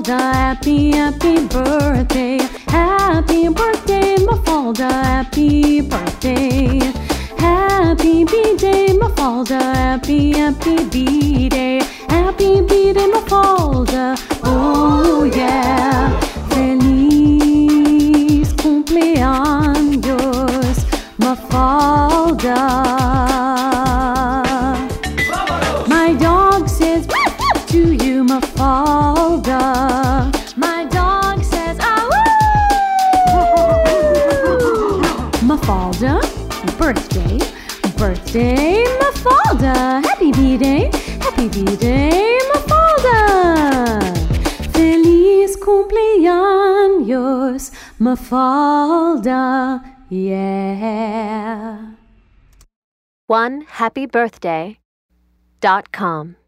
Mafalda, happy, happy birthday. Happy birthday, Mafalda, happy birthday. Happy B-Day, Mafalda, happy, happy B-Day. Happy B-Day, Mafalda, oh yeah. Feliz cumpleaños, Mafalda. My dog says to you, Mafalda. My dog says, ah, woo! Mafalda, birthday, birthday, Mafalda. Happy B-Day, Mafalda. Feliz cumpleaños, Mafalda, yeah. OneHappyBirthday.com